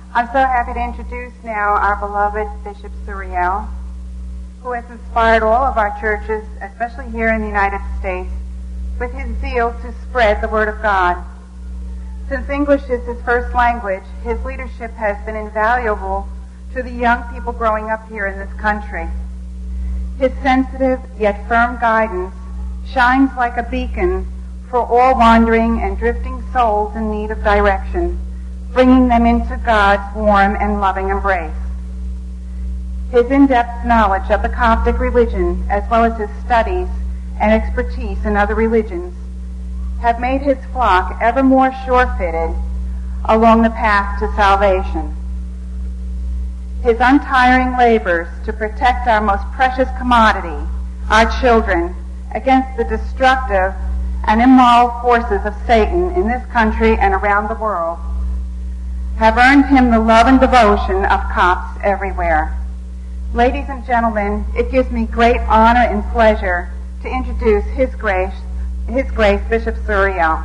I'm so happy to introduce now our beloved Bishop Suriel, who has inspired all of our churches, especially here in the United States, with his zeal to spread the Word of God. Since English is his first language, his leadership has been invaluable to the young people growing up here in this country. His sensitive yet firm guidance shines like a beacon for all wandering and drifting souls in need of direction, bringing them into God's warm and loving embrace. His in-depth knowledge of the Coptic religion, as well as his studies and expertise in other religions, have made his flock ever more sure-footed along the path to salvation. His untiring labors to protect our most precious commodity, our children, against the destructive and immoral forces of Satan in this country and around the world, have earned him the love and devotion of Copts everywhere. Ladies and gentlemen, it gives me great honor and pleasure to introduce His Grace, Bishop Suriel.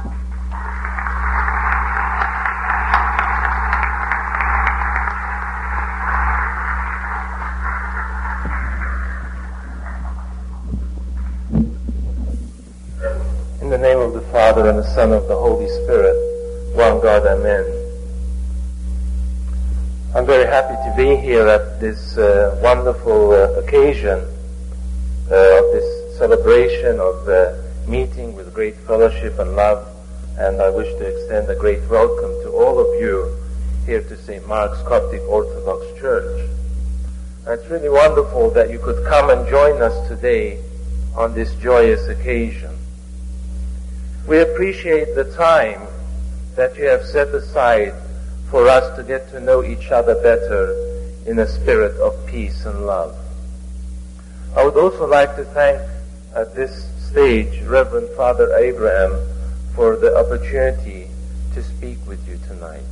In the name of the Father, and the Son, and of the Holy Spirit, one God, Amen. I'm very happy to be here at this wonderful occasion of this celebration of meeting with great fellowship and love, and I wish to extend a great welcome to all of you here to St. Mark's Coptic Orthodox Church. And it's really wonderful that you could come and join us today on this joyous occasion. We appreciate the time that you have set aside for us to get to know each other better in a spirit of peace and love. I would also like to thank at this stage Reverend Father Abraham for the opportunity to speak with you tonight.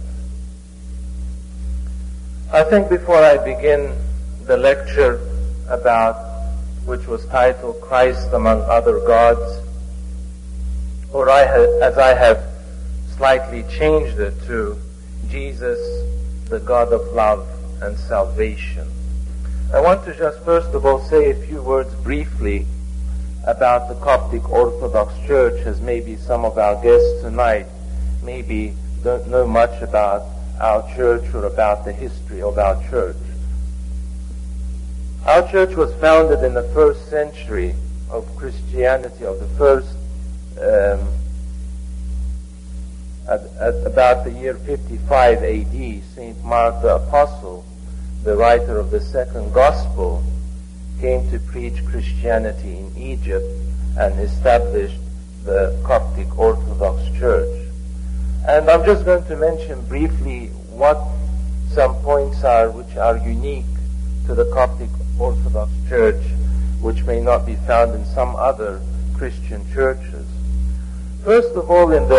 I think before I begin the lecture which was titled Christ Among Other Gods, or as I have slightly changed it to Jesus, the God of love and salvation. I want to just first of all say a few words briefly about the Coptic Orthodox Church, as maybe some of our guests tonight maybe don't know much about our church or about the history of our church. Our church was founded in the first century of Christianity, of the first at about the year 55 AD, St. Mark the Apostle, the writer of the second gospel, came to preach Christianity in Egypt and established the Coptic Orthodox Church. And I'm just going to mention briefly what some points are which are unique to the Coptic Orthodox Church, which may not be found in some other Christian churches. First of all, in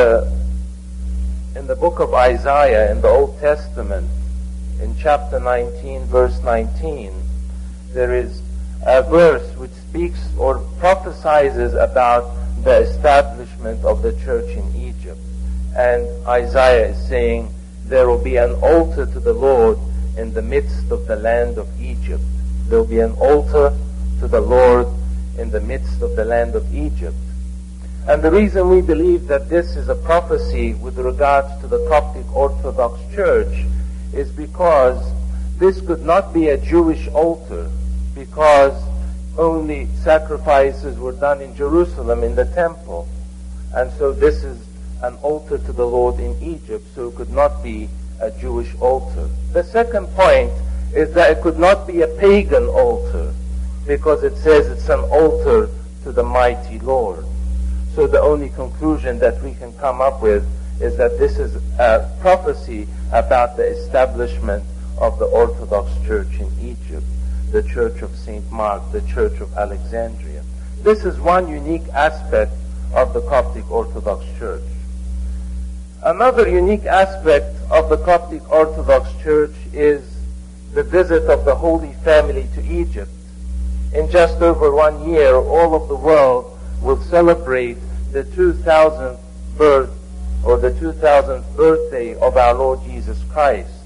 the book of Isaiah in the Old Testament, in chapter 19, verse 19, there is a verse which speaks or prophesies about the establishment of the church in Egypt. And Isaiah is saying, there will be an altar to the Lord in the midst of the land of Egypt. There will be an altar to the Lord in the midst of the land of Egypt. And the reason we believe that this is a prophecy with regards to the Coptic Orthodox Church is because this could not be a Jewish altar, because only sacrifices were done in Jerusalem in the temple. And so this is an altar to the Lord in Egypt, so it could not be a Jewish altar. The second point is that it could not be a pagan altar, because it says it's an altar to the mighty Lord. So the only conclusion that we can come up with is that this is a prophecy about the establishment of the Orthodox Church in Egypt, the Church of St. Mark, the Church of Alexandria. This is one unique aspect of the Coptic Orthodox Church. Another unique aspect of the Coptic Orthodox Church is the visit of the Holy Family to Egypt. In just over 1 year, all of the world will celebrate the 2000th birthday of our Lord Jesus Christ.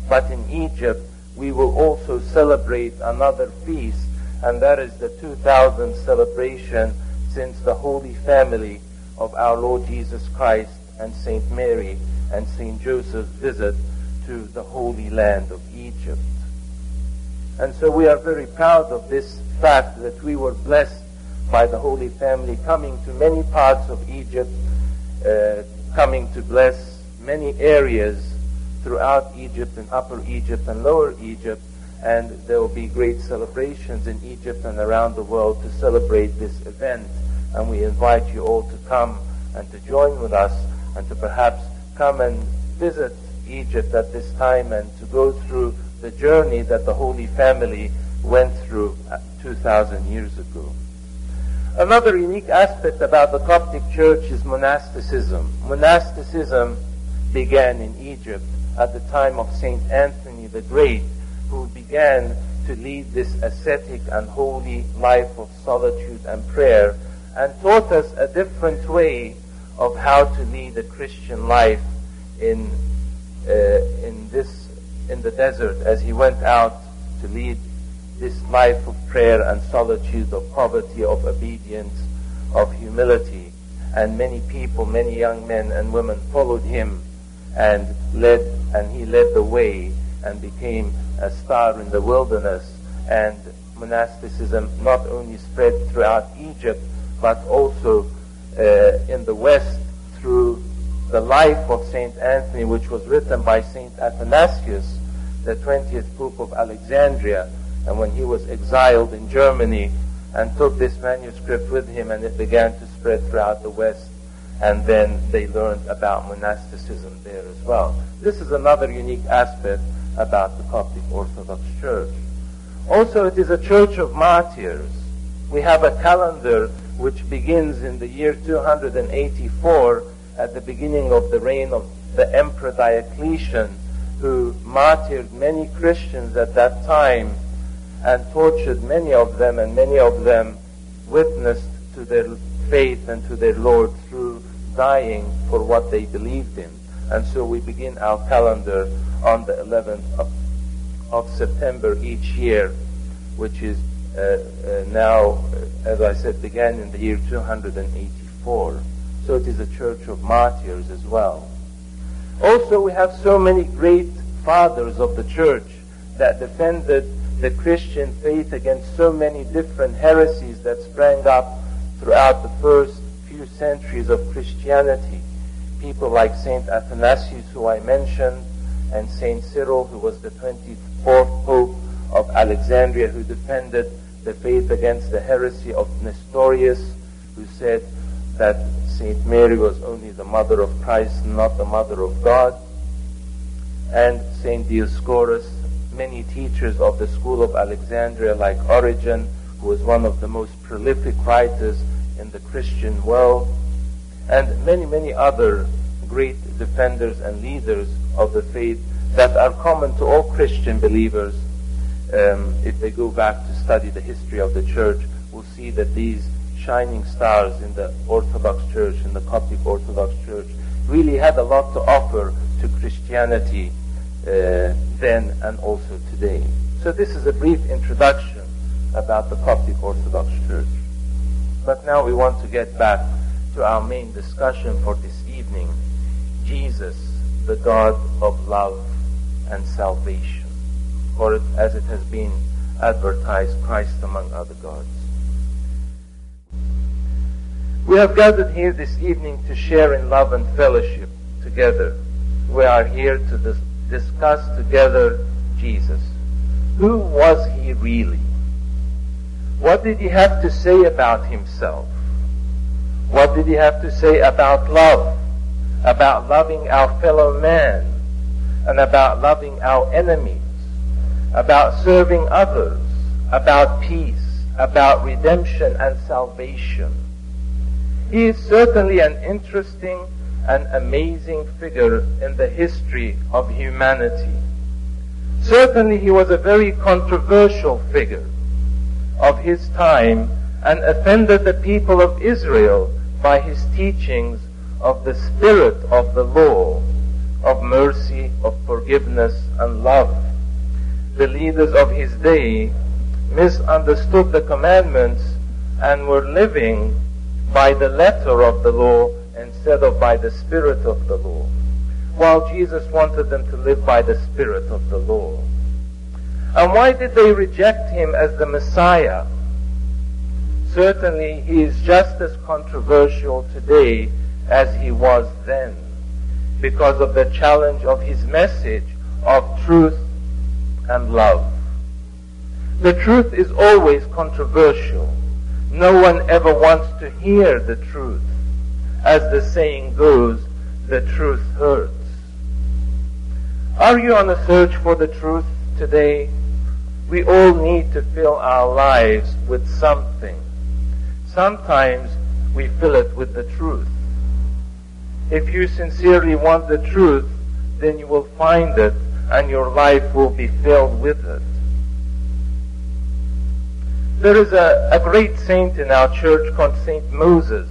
but in Egypt we will also celebrate another feast, and that is the 2000th celebration since the Holy Family of our Lord Jesus Christ and Saint Mary and Saint Joseph's visit to the Holy Land of Egypt. And so we are very proud of this fact that we were blessed by the Holy Family coming to many parts of Egypt, coming to bless many areas throughout Egypt and Upper Egypt and Lower Egypt, and there will be great celebrations in Egypt and around the world to celebrate this event. And we invite you all to come and to join with us and to perhaps come and visit Egypt at this time and to go through the journey that the Holy Family went through 2,000 years ago. Another unique aspect about the Coptic Church is monasticism. Monasticism began in Egypt at the time of Saint Anthony the Great, who began to lead this ascetic and holy life of solitude and prayer, and taught us a different way of how to lead a Christian life in the desert, as he went out to lead this life of prayer and solitude, of poverty, of obedience, of humility. And many people, many young men and women followed him, and he led the way and became a star in the wilderness. And monasticism not only spread throughout Egypt, but also in the West through the life of Saint Anthony, which was written by Saint Athanasius, the 20th Pope of Alexandria. And when he was exiled in Germany and took this manuscript with him, and it began to spread throughout the West, and then they learned about monasticism there as well. This is another unique aspect about the Coptic Orthodox Church. Also, it is a church of martyrs. We have a calendar which begins in the year 284 at the beginning of the reign of the Emperor Diocletian, who martyred many Christians at that time and tortured many of them, and many of them witnessed to their faith and to their Lord through dying for what they believed in. And so we begin our calendar on the 11th of September each year, which is now, as I said, began in the year 284. So it is a church of martyrs as well. Also, we have so many great fathers of the church that defended the Christian faith against so many different heresies that sprang up throughout the first few centuries of Christianity. People like Saint Athanasius, who I mentioned, and Saint Cyril, who was the 24th Pope of Alexandria, who defended the faith against the heresy of Nestorius, who said that Saint Mary was only the mother of Christ, not the mother of God. And Saint Dioscorus, many teachers of the school of Alexandria, like Origen, who was one of the most prolific writers in the Christian world, and many, many other great defenders and leaders of the faith that are common to all Christian believers. If they go back to study the history of the church, we'll see that these shining stars in the Orthodox Church, in the Coptic Orthodox Church, really had a lot to offer to Christianity then and also today. So this is a brief introduction about the Coptic Orthodox Church. But now we want to get back to our main discussion for this evening: Jesus, the God of love and salvation, or as it has been advertised, Christ among other gods. We have gathered here this evening to share in love and fellowship together. We are here to discuss together Jesus. Who was he really? What did he have to say about himself? What did he have to say about love, about loving our fellow man, and about loving our enemies, about serving others, about peace, about redemption and salvation? He is certainly an interesting and amazing figure in the history of humanity. Certainly he was a very controversial figure of his time and offended the people of Israel by his teachings of the spirit of the law, of mercy, of forgiveness, forgiveness and love. The leaders of his day misunderstood the commandments and were living by the letter of the law instead of by the spirit of the law, while Jesus wanted them to live by the spirit of the law. And why did they reject him as the Messiah? Certainly he is just as controversial today as he was then, because of the challenge of his message of truth and love. The truth is always controversial. No one ever wants to hear the truth. As the saying goes, the truth hurts. Are you on a search for the truth today? We all need to fill our lives with something. Sometimes we fill it with the truth. If you sincerely want the truth, then you will find it and your life will be filled with it. There is a great saint in our church called Saint Moses,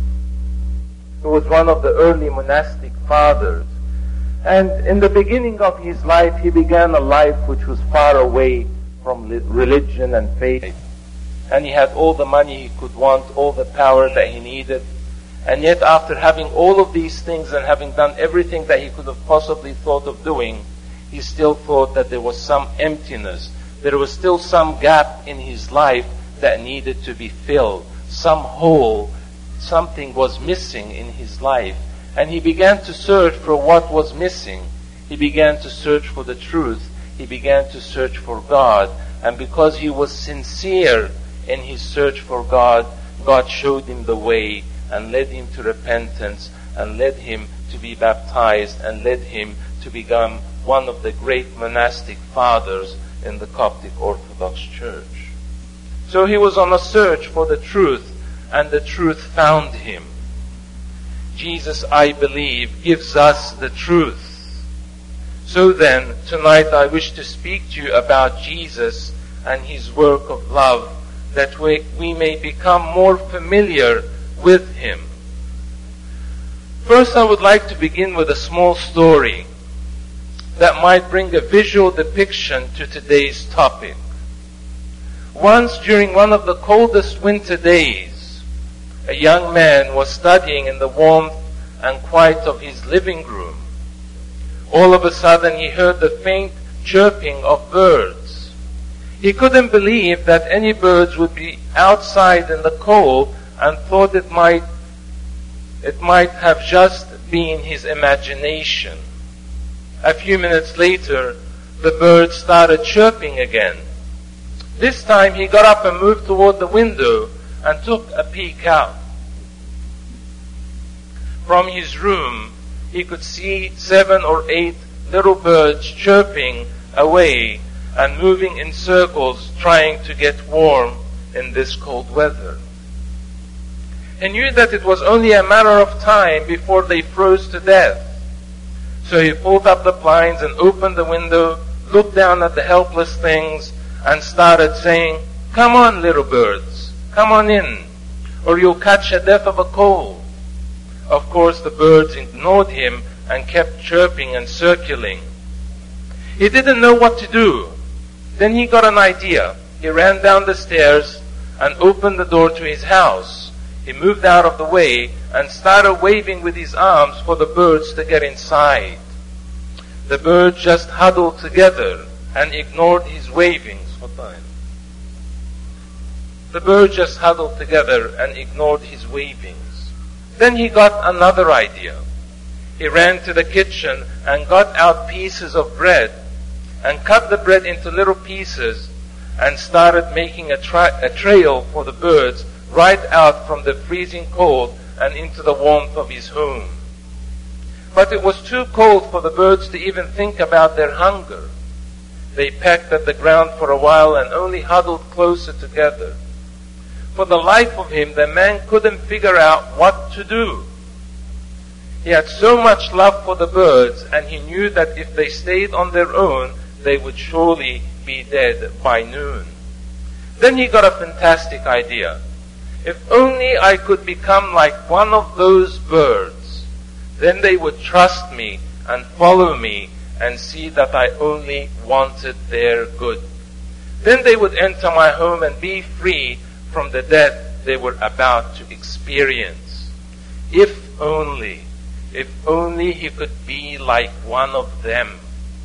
who was one of the early monastic fathers. And in the beginning of his life, he began a life which was far away from religion and faith. And he had all the money he could want, all the power that he needed. And yet after having all of these things and having done everything that he could have possibly thought of doing, he still thought that there was some emptiness. There was still some gap in his life that needed to be filled. Some hole, something was missing in his life. And he began to search for what was missing. He began to search for the truth. He began to search for God. And because he was sincere in his search for God, God showed him the way and led him to repentance and led him to be baptized and led him to become one of the great monastic fathers in the Coptic Orthodox Church. So he was on a search for the truth, and the truth found him. Jesus, I believe, gives us the truth. So then, tonight I wish to speak to you about Jesus and his work of love, that we may become more familiar with him. First, I would like to begin with a small story that might bring a visual depiction to today's topic. Once during one of the coldest winter days, a young man was studying in the warmth and quiet of his living room. All of a sudden he heard the faint chirping of birds. He couldn't believe that any birds would be outside in the cold and thought it might have just been his imagination. A few minutes later, the birds started chirping again. This time he got up and moved toward the window and took a peek out. From his room, he could see 7 or 8 little birds chirping away and moving in circles trying to get warm in this cold weather. He knew that it was only a matter of time before they froze to death. So he pulled up the blinds and opened the window, looked down at the helpless things, and started saying, "Come on, little birds, come on in, or you'll catch a death of a cold." Of course, the birds ignored him and kept chirping and circling. He didn't know what to do. Then he got an idea. He ran down the stairs and opened the door to his house. He moved out of the way and started waving with his arms for the birds to get inside. The birds just huddled together and ignored his wavings. The birds just huddled together and ignored his wavings. Then he got another idea. He ran to the kitchen and got out pieces of bread and cut the bread into little pieces and started making a trail for the birds right out from the freezing cold and into the warmth of his home. But it was too cold for the birds to even think about their hunger. They pecked at the ground for a while and only huddled closer together. For the life of him, the man couldn't figure out what to do. He had so much love for the birds, and he knew that if they stayed on their own, they would surely be dead by noon. Then he got a fantastic idea. If only I could become like one of those birds, then they would trust me and follow me, and see that I only wanted their good. Then they would enter my home and be free from the death they were about to experience. If only he could be like one of them.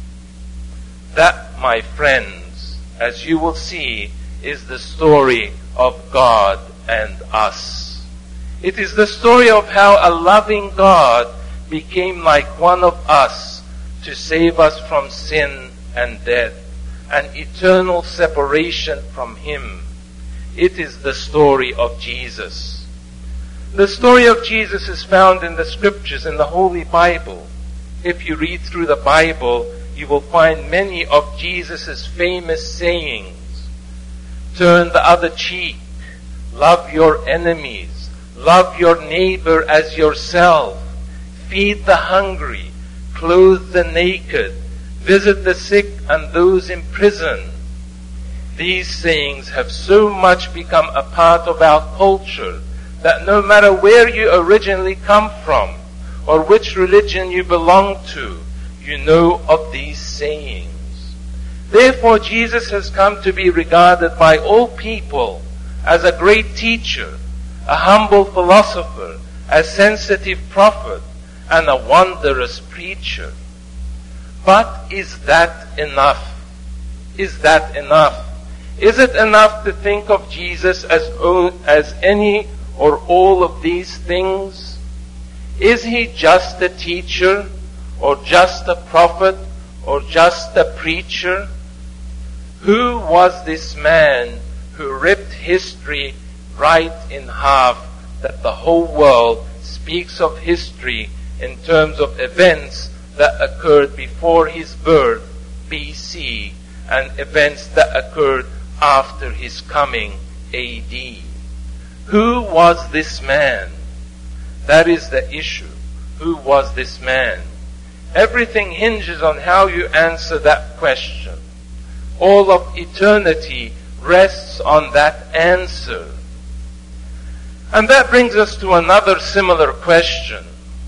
That, my friends, as you will see, is the story of God and us. It is the story of how a loving God became like one of us to save us from sin and death, and eternal separation from Him. It is the story of Jesus. The story of Jesus is found in the Scriptures, in the Holy Bible. If you read through the Bible, you will find many of Jesus' famous sayings. Turn the other cheek. Love your enemies. Love your neighbor as yourself. Feed the hungry. Clothe the naked. Visit the sick and those in prison. These sayings have so much become a part of our culture that no matter where you originally come from or which religion you belong to, you know of these sayings. Therefore, Jesus has come to be regarded by all people as a great teacher, a humble philosopher, a sensitive prophet, and a wondrous preacher. But is that enough? Is that enough? Is it enough to think of Jesus as any or all of these things? Is He just a teacher, or just a prophet, or just a preacher? Who was this man who ripped history right in half, that the whole world speaks of history in terms of events that occurred before His birth, BC, and events that occurred after His coming, AD? Who was this man? That is the issue. Who was this man? Everything hinges on how you answer that question. All of eternity rests on that answer. And that brings us to another similar question.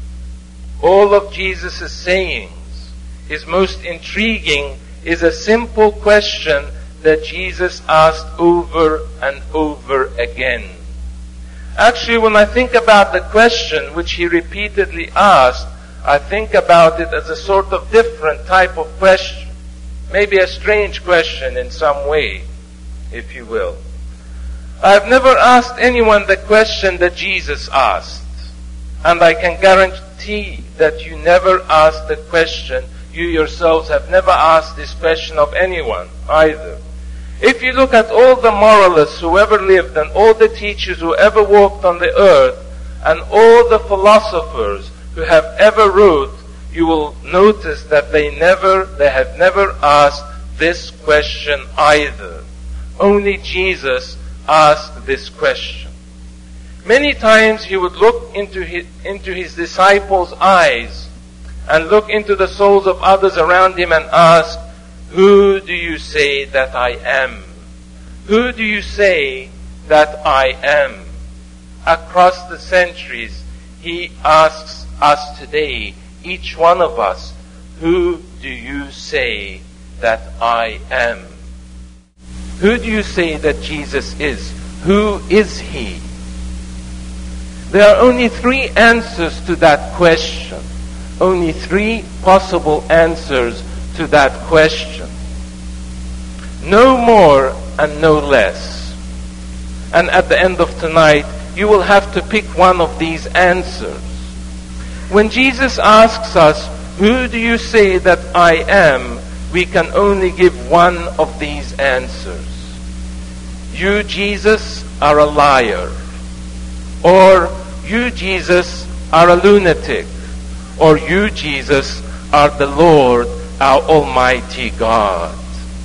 All of Jesus' sayings, His most intriguing, is a simple question that Jesus asked over and over again. Actually, when I think about the question which He repeatedly asked, I think about it as a sort of different type of question. Maybe a strange question in some way, if you will. I've never asked anyone the question that Jesus asked. And I can guarantee that you never asked the question. You yourselves have never asked this question of anyone either. If you look at all the moralists who ever lived and all the teachers who ever walked on the earth and all the philosophers who have ever wrote, you will notice that they have never asked this question either. Only Jesus asked this question. Many times He would look into his disciples' eyes and look into the souls of others around Him and ask, who do you say that I am? Who do you say that I am? Across the centuries, He asks us today, each one of us, who do you say that I am? Who do you say that Jesus is? Who is He? There are only three answers to that question. Only three possible answers to that question. No more and no less. And at the end of tonight, you will have to pick one of these answers. When Jesus asks us, who do you say that I am? We can only give one of these answers. You, Jesus, are a liar. Or you, Jesus, are a lunatic. Or you, Jesus, are the Lord, our Almighty God.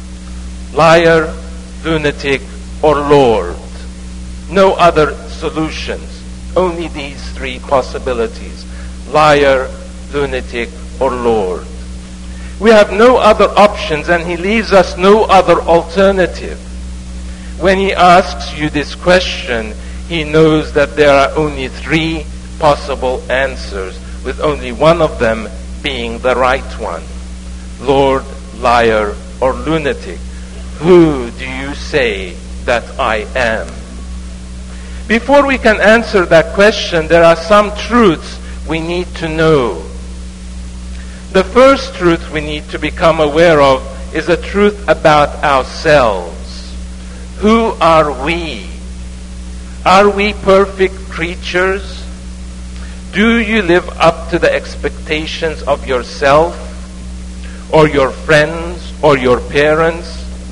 Liar, lunatic, or Lord. No other solutions. Only these three possibilities. Liar, lunatic, or Lord. We have no other options, and He leaves us no other alternative. When He asks you this question, He knows that there are only three possible answers, with only one of them being the right one. Lord, liar, or lunatic, who do you say that I am? Before we can answer that question, there are some truths we need to know. The first truth we need to become aware of is a truth about ourselves. Who are we? Are we perfect creatures? Do you live up to the expectations of yourself, or your friends, or your parents,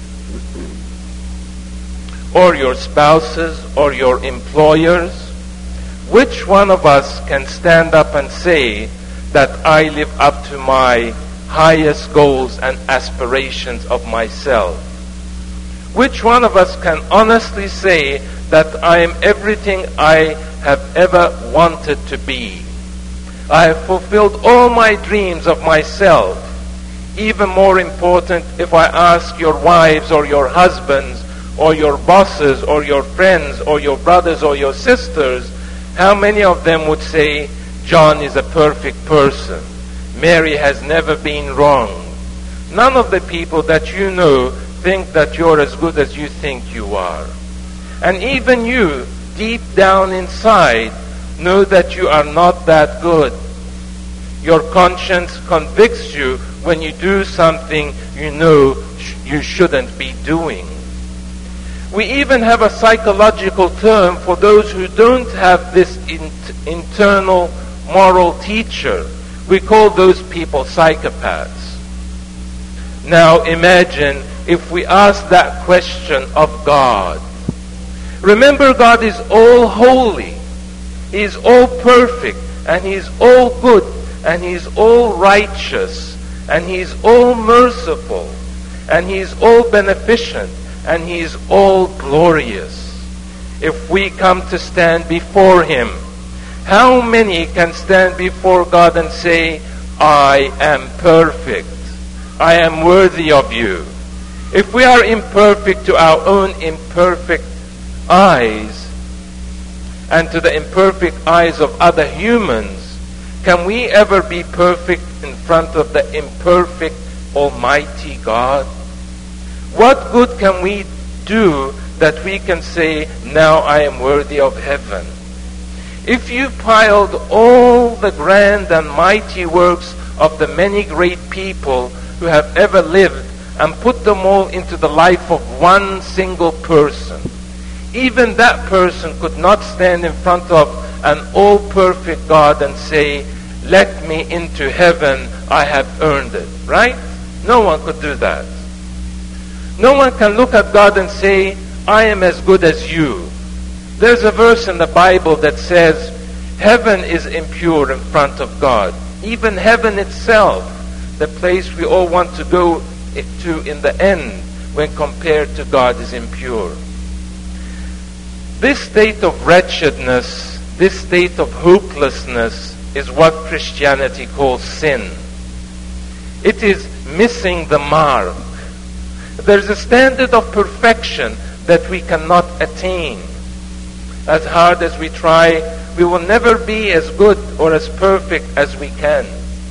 or your spouses, or your employers? Which one of us can stand up and say that I live up to my highest goals and aspirations of myself? Which one of us can honestly say that I am everything I have ever wanted to be? I have fulfilled all my dreams of myself. Even more important, if I ask your wives or your husbands or your bosses or your friends or your brothers or your sisters, how many of them would say, John is a perfect person. Mary has never been wrong. None of the people that you know think that you're as good as you think you are. And even you, deep down inside, know that you are not that good. Your conscience convicts you when you do something you know you shouldn't be doing. We even have a psychological term for those who don't have this internal moral teacher. We call those people psychopaths. Now imagine if we ask that question of God. Remember, God is all holy. He is all perfect, and He is all good, and He is all righteous, and He is all merciful, and He is all beneficent, and He is all glorious. If we come to stand before Him, how many can stand before God and say, I am perfect, I am worthy of you? If we are imperfect to our own imperfect eyes, and to the imperfect eyes of other humans, can we ever be perfect in front of the imperfect Almighty God? What good can we do that we can say, now I am worthy of heaven? If you piled all the grand and mighty works of the many great people who have ever lived and put them all into the life of one single person, even that person could not stand in front of an all-perfect God and say, let me into heaven, I have earned it. Right? No one could do that. No one can look at God and say, I am as good as you. There's a verse in the Bible that says, heaven is impure in front of God. Even heaven itself, the place we all want to go to in the end, when compared to God, is impure. This state of wretchedness, this state of hopelessness, is what Christianity calls sin. It is missing the mark. There's a standard of perfection that we cannot attain. As hard as we try, we will never be as good or as perfect as we can.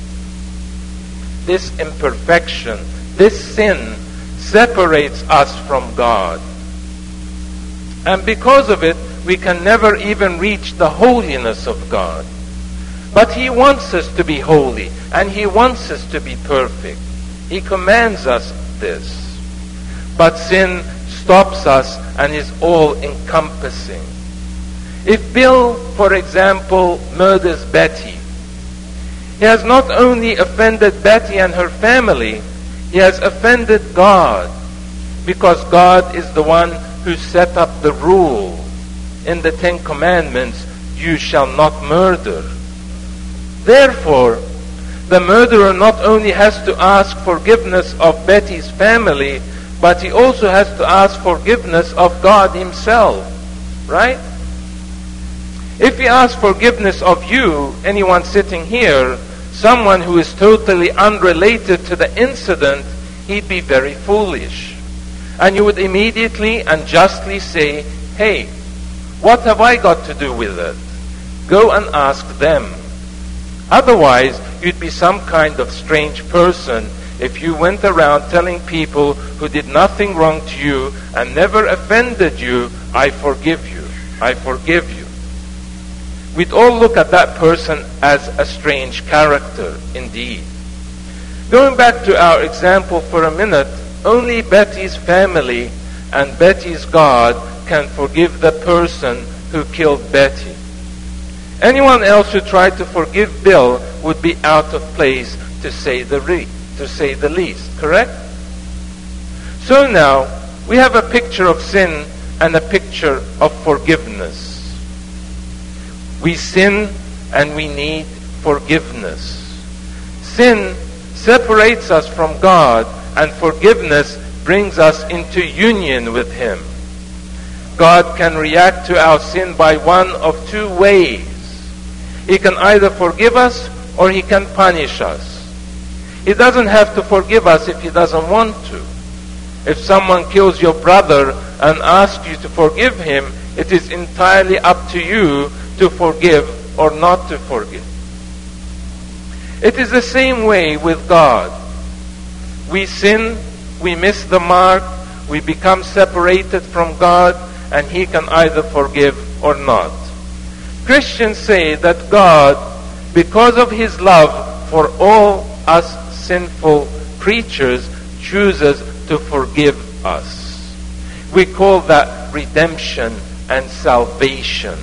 This imperfection, this sin, separates us from God. And because of it, we can never even reach the holiness of God. But He wants us to be holy, and He wants us to be perfect. He commands us this. But sin stops us and is all-encompassing. If Bill, for example, murders Betty, he has not only offended Betty and her family, he has offended God, because God is the one who set up the rule in the Ten Commandments, you shall not murder. Therefore, the murderer not only has to ask forgiveness of Betty's family, but he also has to ask forgiveness of God Himself. Right? If he asks forgiveness of you, anyone sitting here, someone who is totally unrelated to the incident, he'd be very foolish. And you would immediately and justly say, hey, what have I got to do with it? Go and ask them. Otherwise, you'd be some kind of strange person if you went around telling people who did nothing wrong to you and never offended you, I forgive you, I forgive you. We'd all look at that person as a strange character indeed. Going back to our example for a minute, only Betty's family and Betty's God can forgive the person who killed Betty. Anyone else who tried to forgive Bill would be out of place, to say the least, correct? So now, we have a picture of sin and a picture of forgiveness. We sin and we need forgiveness. Sin separates us from God, and forgiveness brings us into union with Him. God can react to our sin by one of two ways. He can either forgive us or He can punish us. He doesn't have to forgive us if He doesn't want to. If someone kills your brother and asks you to forgive him, it is entirely up to you to forgive or not to forgive. It is the same way with God. We sin, we miss the mark, we become separated from God, and He can either forgive or not. Christians say that God, because of His love for all us sinful creatures, chooses to forgive us. We call that redemption and salvation.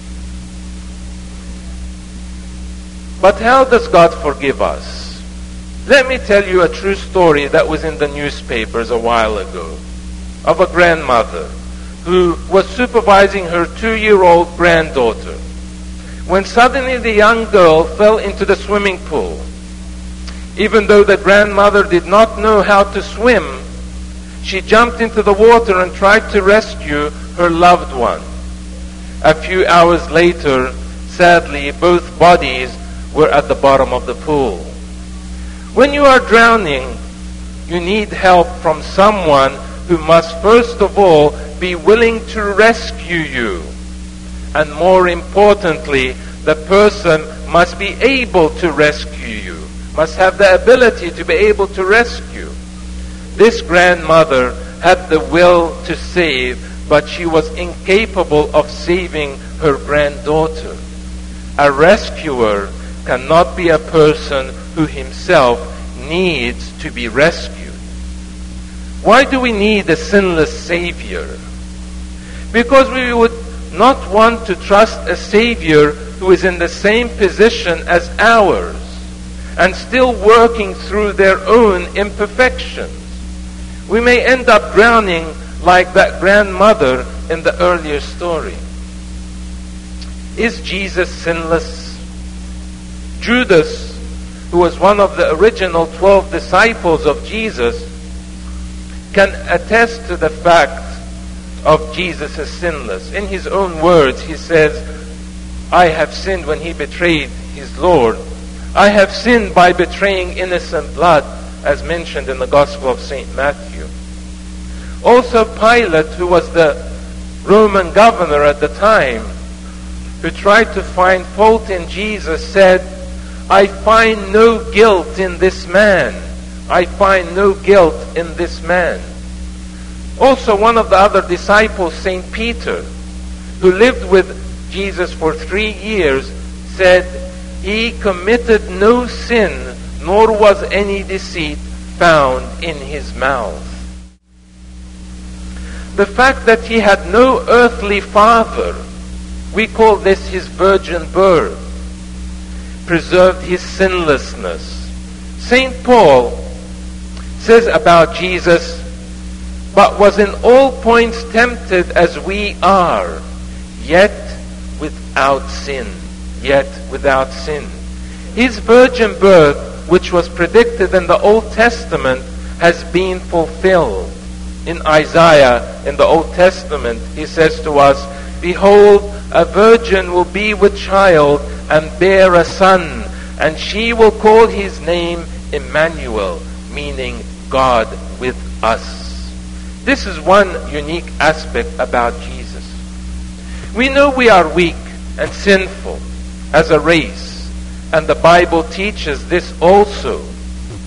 But how does God forgive us? Let me tell you a true story that was in the newspapers a while ago, of a grandmother who was supervising her 2-year-old granddaughter, when suddenly the young girl fell into the swimming pool. Even though the grandmother did not know how to swim, she jumped into the water and tried to rescue her loved one. A few hours later, sadly, both bodies were at the bottom of the pool. When you are drowning, you need help from someone who must first of all be willing to rescue you. And more importantly, the person must be able to rescue you, must have the ability to be able to rescue. This grandmother had the will to save, but she was incapable of saving her granddaughter. A rescuer cannot be a person who himself needs to be rescued. Why do we need a sinless Savior? Because we would not want to trust a Savior who is in the same position as ours and still working through their own imperfections. We may end up drowning like that grandmother in the earlier story. Is Jesus sinless? Judas, who was one of the original 12 disciples of Jesus, can attest to the fact of Jesus as sinless. In his own words, he says, I have sinned when he betrayed his Lord. I have sinned by betraying innocent blood, as mentioned in the Gospel of St. Matthew. Also Pilate, who was the Roman governor at the time, who tried to find fault in Jesus, said, I find no guilt in this man. I find no guilt in this man. Also one of the other disciples, St. Peter, who lived with Jesus for 3 years, said, he committed no sin, nor was any deceit found in his mouth. The fact that he had no earthly father, we call this his virgin birth, preserved his sinlessness. St. Paul says about Jesus, but was in all points tempted as we are, yet without sin. Yet without sin. His virgin birth, which was predicted in the Old Testament, has been fulfilled. In Isaiah, in the Old Testament, he says to us, behold, a virgin will be with child and bear a son, and she will call his name Emmanuel, meaning God with us. This is one unique aspect about Jesus. We know we are weak and sinful as a race, and the Bible teaches this also.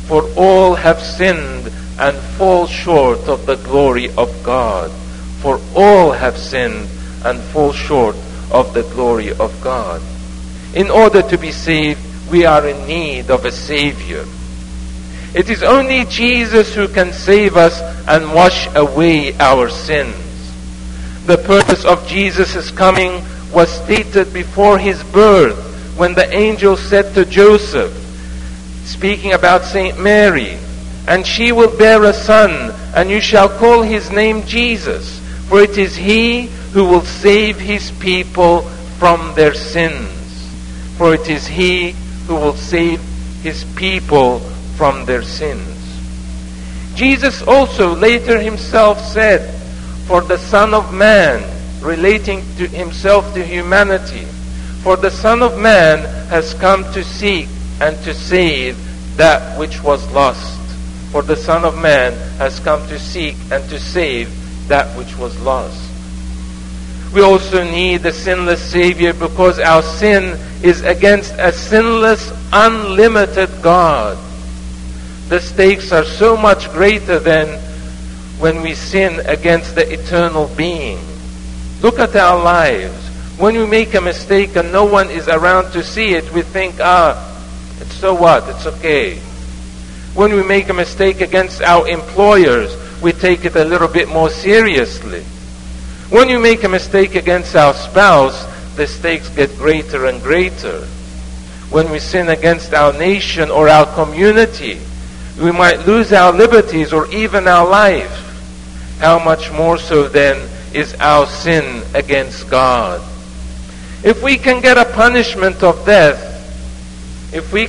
For all have sinned and fall short of the glory of God. For all have sinned and fall short of the glory of God. In order to be saved, we are in need of a Savior. It is only Jesus who can save us and wash away our sins. The purpose of Jesus' coming was stated before his birth, when the angel said to Joseph, speaking about Saint Mary, "And she will bear a son, and you shall call his name Jesus, for it is he who will save his people from their sins." For it is he who will save his people from their sins. Jesus also later himself said, "For the Son of Man," relating to himself to humanity, "For the Son of Man has come to seek and to save that which was lost." For the Son of Man has come to seek and to save that which was lost. We also need a sinless Savior because our sin is against a sinless, unlimited God. The stakes are so much greater than when we sin against the eternal being. Look at our lives. When we make a mistake and no one is around to see it, we think, it's so what? It's okay. When we make a mistake against our employers, we take it a little bit more seriously. When you make a mistake against our spouse, the stakes get greater and greater. When we sin against our nation or our community, we might lose our liberties or even our life. How much more so then is our sin against God? If we can get a punishment of death, if we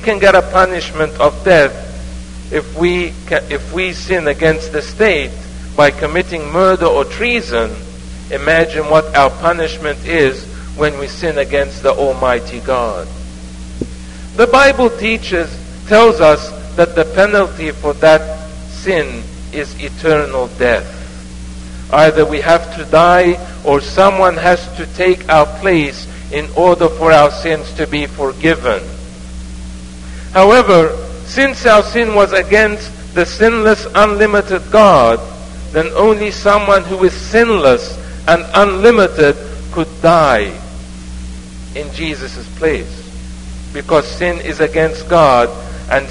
sin against the state by committing murder or treason, imagine what our punishment is when we sin against the Almighty God. The Bible tells us that the penalty for that sin is eternal death. Either we have to die or someone has to take our place in order for our sins to be forgiven. However, since our sin was against the sinless, unlimited God, then only someone who is sinless and unlimited could die in Jesus' place. Because sin is against God, and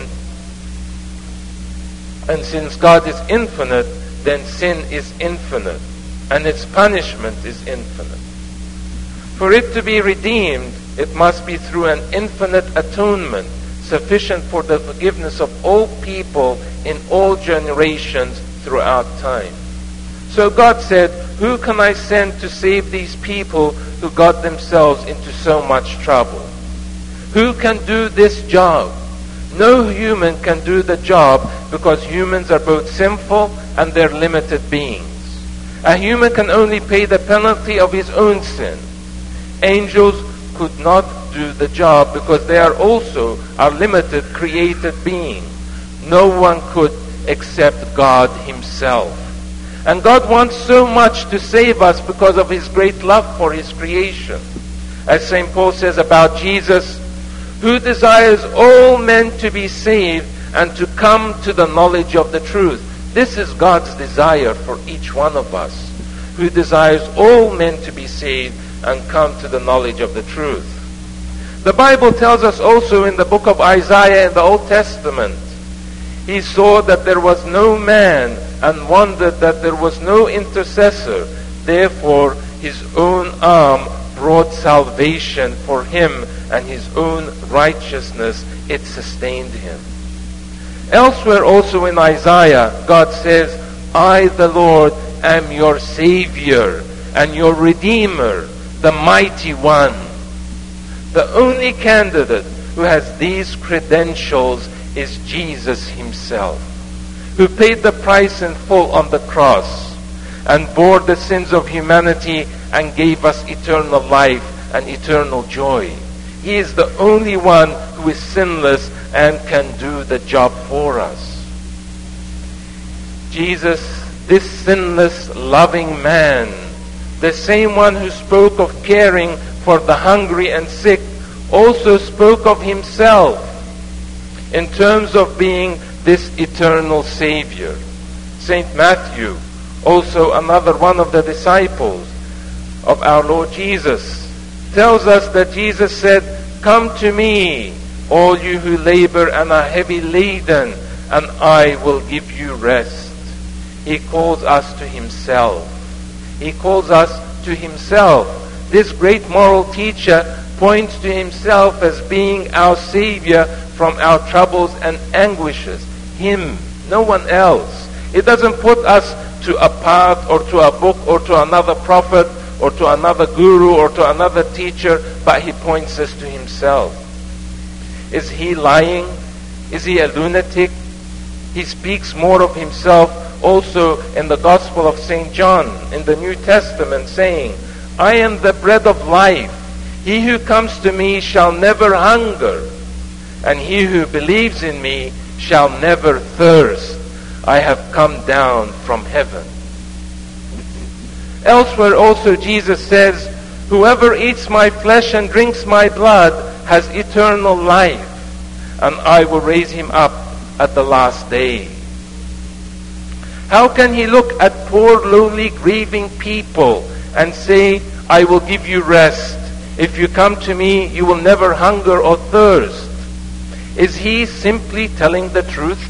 since God is infinite, then sin is infinite, and its punishment is infinite. For it to be redeemed, it must be through an infinite atonement, sufficient for the forgiveness of all people in all generations throughout time. So God said, "Who can I send to save these people who got themselves into so much trouble? Who can do this job?" No human can do the job because humans are both sinful and they're limited beings. A human can only pay the penalty of his own sin. Angels could not do the job because they are also our limited created beings. No one could except God himself. And God wants so much to save us because of his great love for his creation. As St. Paul says about Jesus, "Who desires all men to be saved and to come to the knowledge of the truth." This is God's desire for each one of us, who desires all men to be saved and come to the knowledge of the truth. The Bible tells us also in the book of Isaiah in the Old Testament, "He saw that there was no man and wondered that there was no intercessor. Therefore his own arm brought salvation for him, and his own righteousness, it sustained him." Elsewhere also in Isaiah, God says, "I, the Lord, am your Savior and your Redeemer, the Mighty One." The only candidate who has these credentials is Jesus himself, who paid the price in full on the cross and bore the sins of humanity and gave us eternal life and eternal joy. He is the only one who is sinless and can do the job for us. Jesus, this sinless, loving man, the same one who spoke of caring for the hungry and sick, also spoke of himself. in terms of being this eternal Savior. St. Matthew, also another one of the disciples of our Lord Jesus, tells us that Jesus said, "Come to me, all you who labor and are heavy laden, and I will give you rest." He calls us to himself. He calls us to himself. This great moral teacher points to himself as being our Savior from our troubles and anguishes. Him, no one else. It doesn't put us to a path or to a book or to another prophet or to another guru or to another teacher, but he points us to himself. Is he lying? Is he a lunatic? He speaks more of himself also in the Gospel of St. John in the New Testament, saying, "I am the bread of life. He who comes to me shall never hunger, and he who believes in me shall never thirst. I have come down from heaven." Elsewhere also Jesus says, "Whoever eats my flesh and drinks my blood has eternal life, and I will raise him up at the last day." How can he look at poor, lowly, grieving people and say, "I will give you rest. If you come to me, you will never hunger or thirst"? Is he simply telling the truth?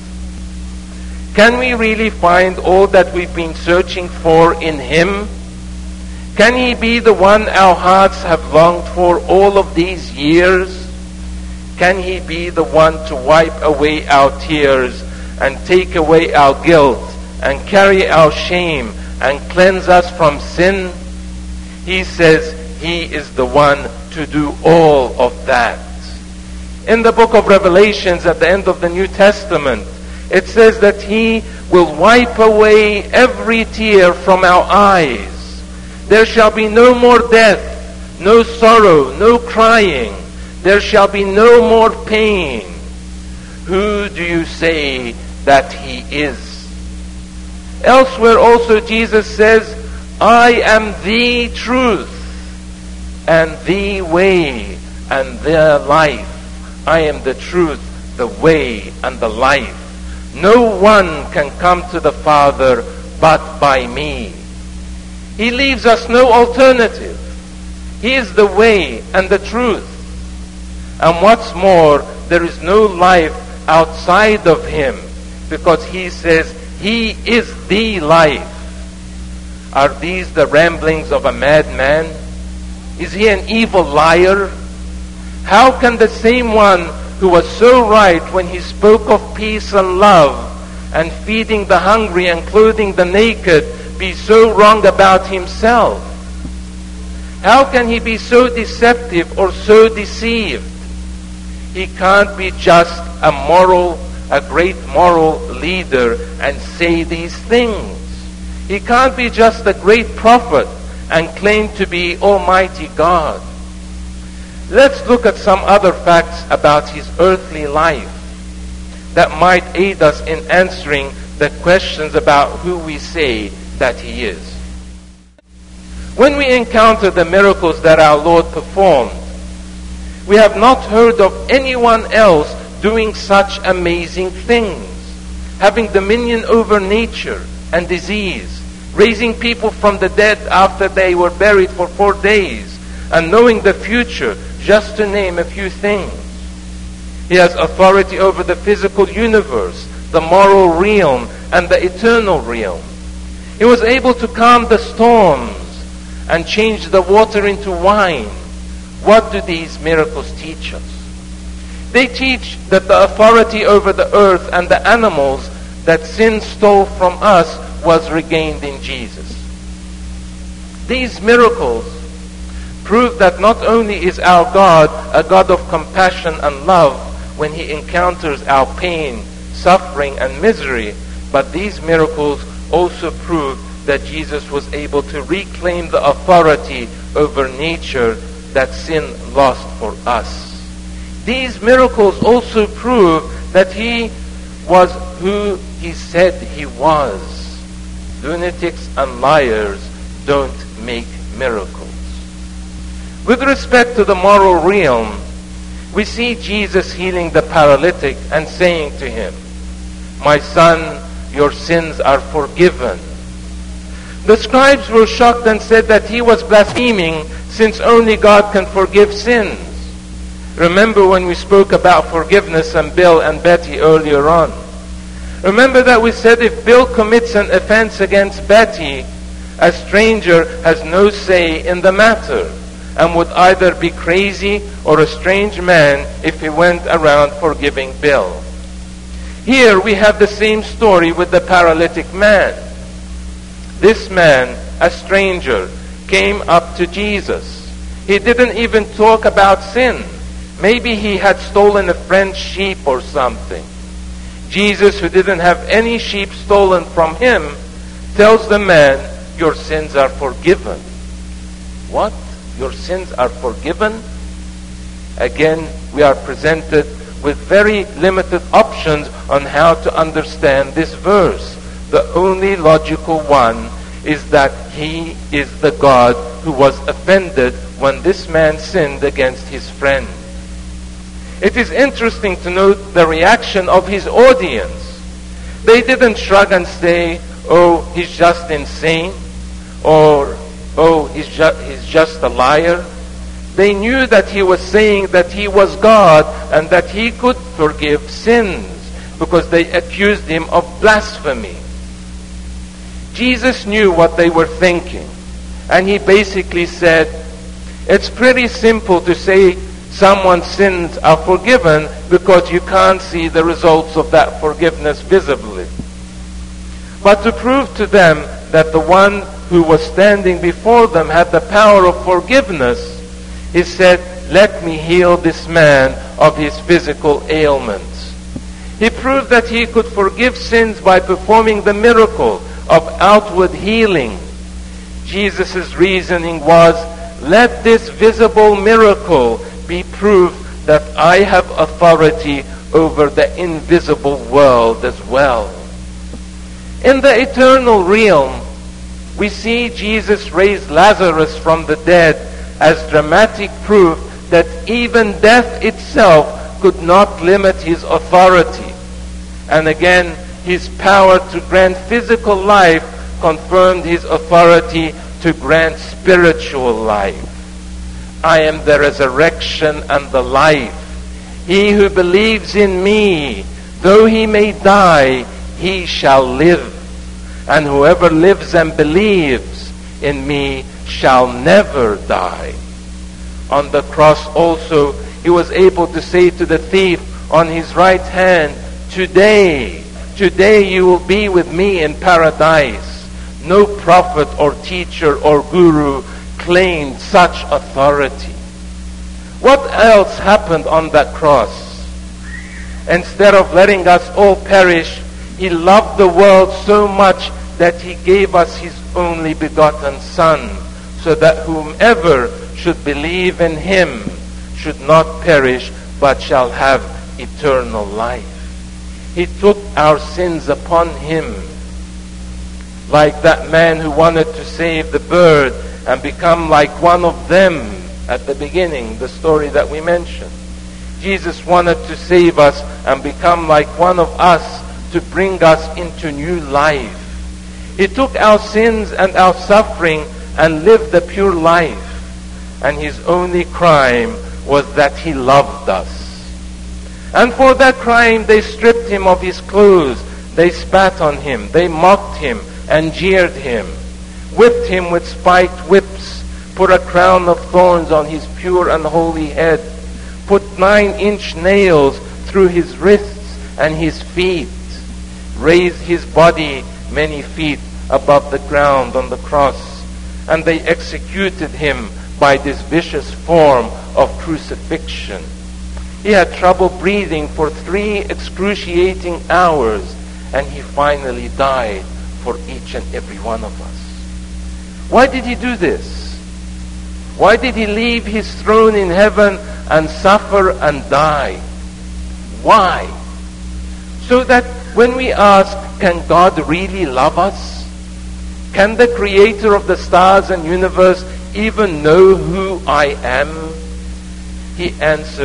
Can we really find all that we've been searching for in him? Can he be the one our hearts have longed for all of these years? Can he be the one to wipe away our tears and take away our guilt and carry our shame and cleanse us from sin? He says he is the one to do all of that. In the book of Revelations at the end of the New Testament, it says that he will wipe away every tear from our eyes. There shall be no more death, no sorrow, no crying. There shall be no more pain. Who do you say that he is? Elsewhere also Jesus says, "I am the truth and the way and the life." I am the truth, the way, and the life. No one can come to the Father but by me. He leaves us no alternative. He is the way and the truth. And what's more, there is no life outside of him, because he says he is the life. Are these the ramblings of a madman? Is he an evil liar? How can the same one who was so right when he spoke of peace and love and feeding the hungry and clothing the naked be so wrong about himself? How can he be so deceptive or so deceived? He can't be just a great moral leader and say these things. He can't be just a great prophet and claim to be Almighty God. Let's look at some other facts about his earthly life that might aid us in answering the questions about who we say that he is. When we encounter the miracles that our Lord performed, we have not heard of anyone else doing such amazing things, having dominion over nature and disease, raising people from the dead after they were buried for 4 days, and knowing the future, just to name a few things. He has authority over the physical universe, the moral realm, and the eternal realm. He was able to calm the storms and change the water into wine. What do these miracles teach us? They teach that the authority over the earth and the animals that sin stole from us was regained in Jesus. These miracles prove that not only is our God a God of compassion and love when he encounters our pain, suffering, and misery, but these miracles also prove that Jesus was able to reclaim the authority over nature that sin lost for us. These miracles also prove that he was who he said he was. Lunatics and liars don't make miracles. With respect to the moral realm, we see Jesus healing the paralytic and saying to him, "My son, your sins are forgiven." The scribes were shocked and said that he was blaspheming, since only God can forgive sins. Remember when we spoke about forgiveness and Bill and Betty earlier on. Remember that we said if Bill commits an offense against Betty, a stranger has no say in the matter and would either be crazy or a strange man if he went around forgiving Bill. Here we have the same story with the paralytic man. This man, a stranger, came up to Jesus. He didn't even talk about sin. Maybe he had stolen a friend's sheep or something. Jesus, who didn't have any sheep stolen from him, tells the man, "Your sins are forgiven." What? Your sins are forgiven? Again, we are presented with very limited options on how to understand this verse. The only logical one is that he is the God who was offended when this man sinned against his friend. It is interesting to note the reaction of his audience. They didn't shrug and say, "Oh, he's just insane," or "Oh, he's just a liar." They knew that he was saying that he was God and that he could forgive sins, because they accused him of blasphemy. Jesus knew what they were thinking, and he basically said, "It's pretty simple to say someone's sins are forgiven because you can't see the results of that forgiveness visibly. But to prove to them that the one who was standing before them had the power of forgiveness, he said, 'Let me heal this man of his physical ailments.' He proved that he could forgive sins by performing the miracle of outward healing. Jesus' reasoning was, let this visible miracle be proof that I have authority over the invisible world as well. In the eternal realm, we see Jesus raise Lazarus from the dead as dramatic proof that even death itself could not limit his authority. And again, his power to grant physical life confirmed his authority to grant spiritual life. I am the resurrection and the life. He who believes in me, though he may die, he shall live. And whoever lives and believes in me shall never die. On the cross also, he was able to say to the thief on his right hand, Today you will be with me in paradise. No prophet or teacher or guru claimed such authority. What else happened on that cross? Instead of letting us all perish, he loved the world so much that he gave us his only begotten Son, so that whomever should believe in him should not perish, but shall have eternal life. He took our sins upon him. Like that man who wanted to save the bird and become like one of them at the beginning, the story that we mentioned. Jesus wanted to save us and become like one of us to bring us into new life. He took our sins and our suffering and lived a pure life. And his only crime was that he loved us. And for that crime, they stripped him of his clothes. They spat on him. They mocked him and jeered him, whipped him with spiked whips, put a crown of thorns on his pure and holy head, put 9-inch nails through his wrists and his feet, raised his body many feet above the ground on the cross, and they executed him by this vicious form of crucifixion. He had trouble breathing for 3 excruciating hours, and he finally died for each and every one of us. Why did he do this? Why did he leave his throne in heaven and suffer and die? Why? So that when we ask, can God really love us? Can the creator of the stars and universe even know who I am? He answers,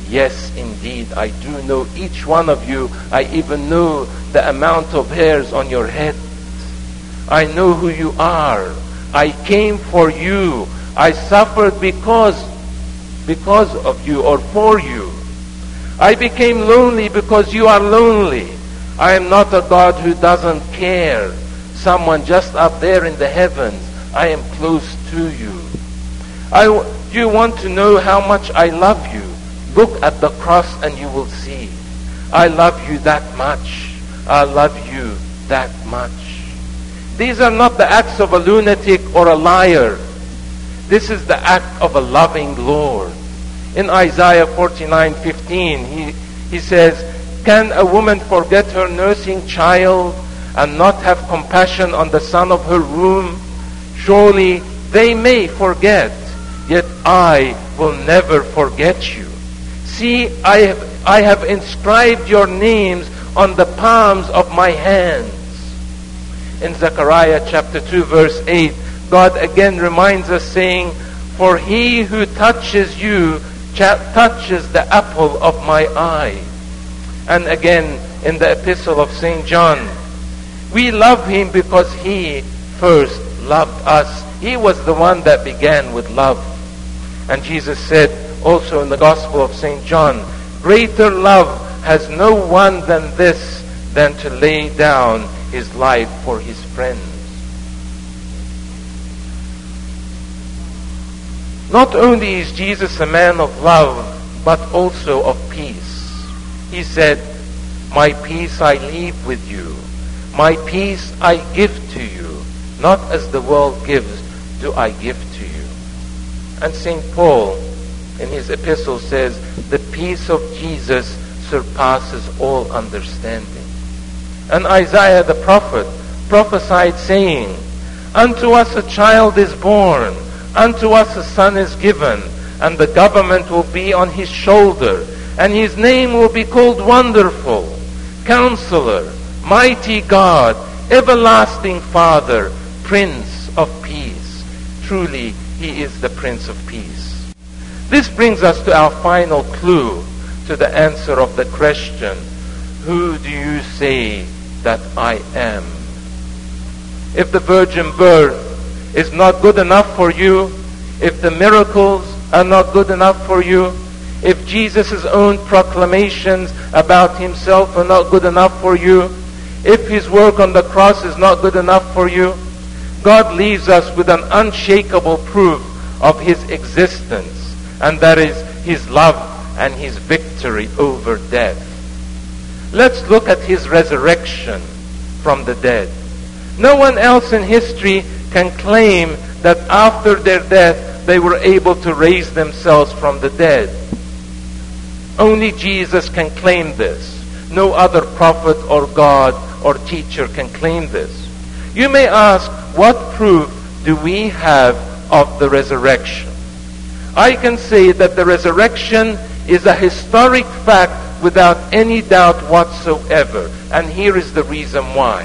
Yes, indeed, I do know each one of you. I even know the amount of hairs on your head. I know who you are. I came for you. I suffered because of you or for you. I became lonely because you are lonely. I am not a God who doesn't care. Someone just up there in the heavens. I am close to you. Do you want to know how much I love you? Look at the cross and you will see. I love you that much. I love you that much. These are not the acts of a lunatic or a liar. This is the act of a loving Lord. In Isaiah 49:15, he says, "Can a woman forget her nursing child and not have compassion on the son of her womb? Surely they may forget, yet I will never forget you. See, I have inscribed your names on the palms of my hands." In Zechariah chapter 2 verse 8, God again reminds us saying, "For he who touches you touches the apple of my eye." And again in the epistle of St. John, we love him because he first loved us. He was the one that began with love. And Jesus said also in the Gospel of St. John, "Greater love has no one than this, than to lay down his life for his friends." Not only is Jesus a man of love, but also of peace. He said, "My peace I leave with you. My peace I give to you. Not as the world gives, do I give to you." And St. Paul in his epistle says, "The peace of Jesus surpasses all understanding." And Isaiah the prophet prophesied saying, "Unto us a child is born, unto us a son is given, and the government will be on his shoulder, and his name will be called Wonderful, Counselor, Mighty God, Everlasting Father, Prince of Peace." Truly, he is the Prince of Peace. This brings us to our final clue to the answer of the question, who do you say that I am? If the virgin birth is not good enough for you, if the miracles are not good enough for you, if Jesus' own proclamations about himself are not good enough for you, if his work on the cross is not good enough for you, God leaves us with an unshakable proof of his existence, and that is his love and his victory over death. Let's look at his resurrection from the dead. No one else in history can claim that after their death they were able to raise themselves from the dead. Only Jesus can claim this. No other prophet or God or teacher can claim this. You may ask, what proof do we have of the resurrection? I can say that the resurrection is a historic fact without any doubt whatsoever. And here is the reason why.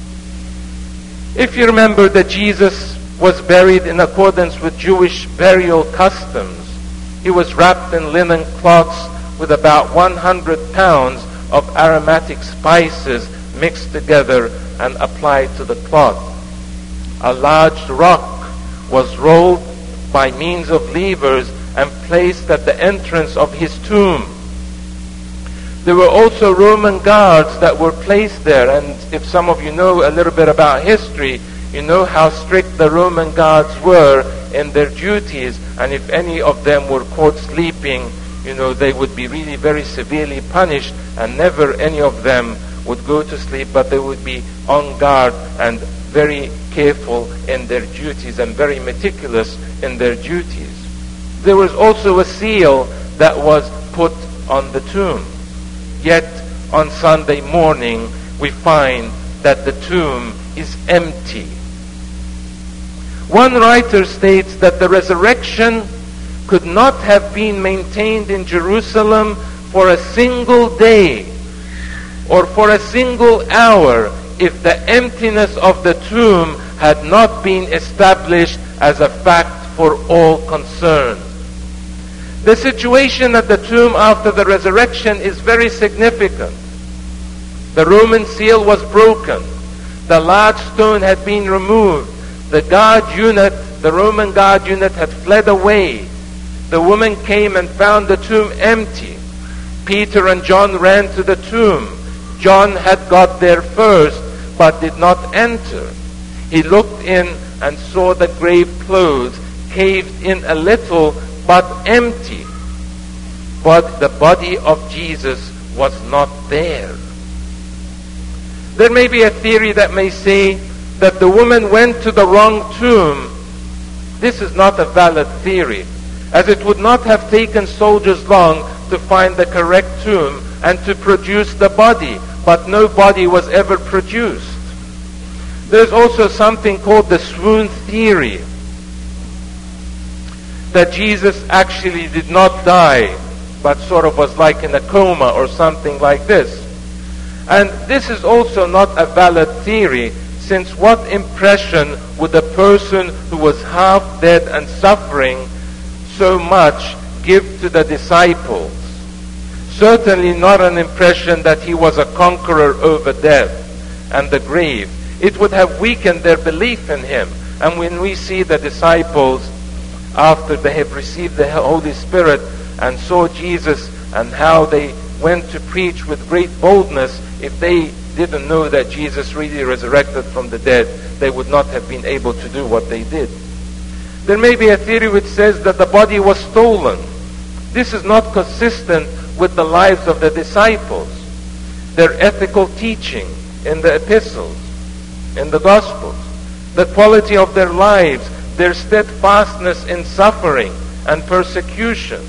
If you remember that Jesus was buried in accordance with Jewish burial customs, he was wrapped in linen cloths with about 100 pounds of aromatic spices mixed together and applied to the cloth. A large rock was rolled by means of levers and placed at the entrance of his tomb. There were also Roman guards that were placed there, and if some of you know a little bit about history, you know how strict the Roman guards were in their duties, and if any of them were caught sleeping, they would be really very severely punished, and never any of them would go to sleep, but they would be on guard and very careful in their duties and very meticulous in their duties. There was also a seal that was put on the tomb. Yet on Sunday morning we find that the tomb is empty. One writer states that the resurrection could not have been maintained in Jerusalem for a single day or for a single hour if the emptiness of the tomb had not been established as a fact for all concerned. The situation at the tomb after the resurrection is very significant. The Roman seal was broken. The large stone had been removed. The Roman guard unit had fled away. The woman came and found the tomb empty. Peter and John ran to the tomb. John had got there first, but did not enter. He looked in and saw the grave closed, caved in a little, but empty. But the body of Jesus was not there. There may be a theory that may say that the woman went to the wrong tomb. This is not a valid theory, as it would not have taken soldiers long to find the correct tomb and to produce the body, but no body was ever produced. There's also something called the swoon theory, that Jesus actually did not die, but sort of was like in a coma or something like this. And this is also not a valid theory, since what impression would a person who was half dead and suffering so much give to the disciples? Certainly not an impression that he was a conqueror over death and the grave. It would have weakened their belief in him. And when we see the disciples, after they have received the Holy Spirit and saw Jesus and how they went to preach with great boldness, if they didn't know that Jesus really resurrected from the dead, they would not have been able to do what they did. There may be a theory which says that the body was stolen. This is not consistent with the lives of the disciples, their ethical teaching in the epistles, in the Gospels, the quality of their lives, their steadfastness in suffering and persecution.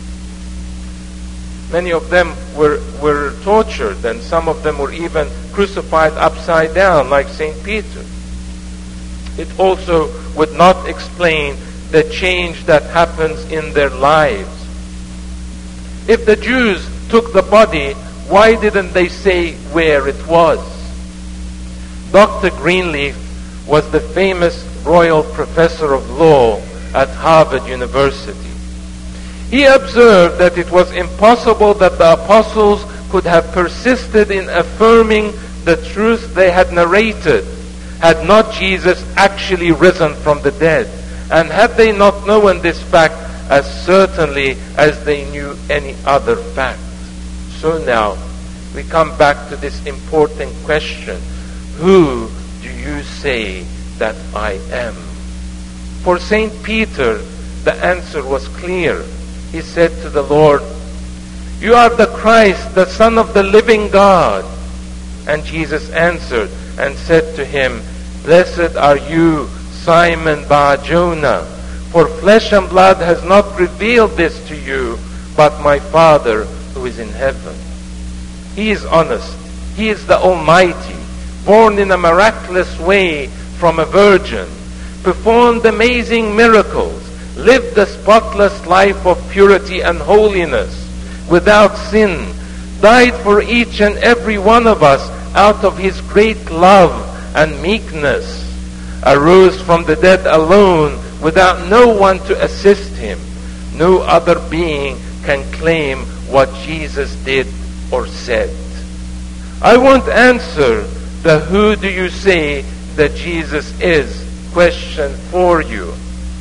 Many of them were tortured, and some of them were even crucified upside down, like St. Peter. It also would not explain the change that happens in their lives. If the Jews took the body, why didn't they say where it was? Dr. Greenleaf was the famous royal professor of law at Harvard University. He observed that it was impossible that the apostles could have persisted in affirming the truth they had narrated had not Jesus actually risen from the dead, and had they not known this fact as certainly as they knew any other fact. So now, we come back to this important question: who do you say that I am? For St. Peter, the answer was clear. He said to the Lord, "You are the Christ, the Son of the living God." And Jesus answered and said to him, "Blessed are you, Simon Bar-Jonah, for flesh and blood has not revealed this to you, but my Father who is in heaven." He is honest. He is the Almighty, born in a miraculous way from a virgin, performed amazing miracles, lived a spotless life of purity and holiness, without sin, died for each and every one of us out of his great love and meekness, arose from the dead alone without no one to assist him. No other being can claim what Jesus did or said. I won't answer the "who do you say that Jesus is" question for you.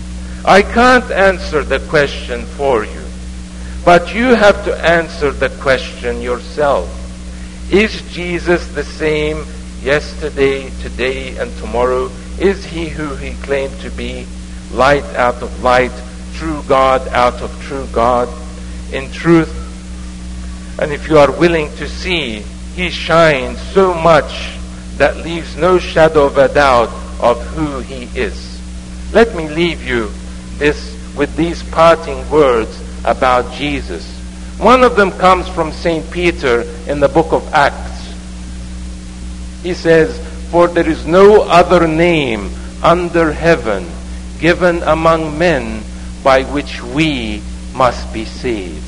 I can't answer the question for you. But you have to answer the question yourself. Is Jesus the same yesterday, today, and tomorrow? Is he who he claimed to be? Light out of light, true God out of true God, in truth. And if you are willing to see, he shines so much that leaves no shadow of a doubt of who he is. Let me leave you with these parting words about Jesus. One of them comes from St. Peter in the book of Acts. He says, "For there is no other name under heaven given among men by which we must be saved."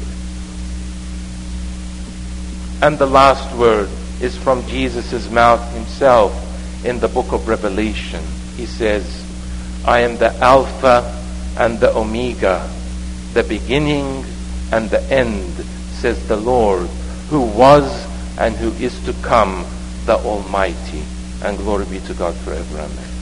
And the last word is from Jesus' mouth himself in the book of Revelation. He says, "I am the Alpha and the Omega, the beginning and the end, says the Lord, who was and who is to come, the Almighty. And glory be to God forever. Amen.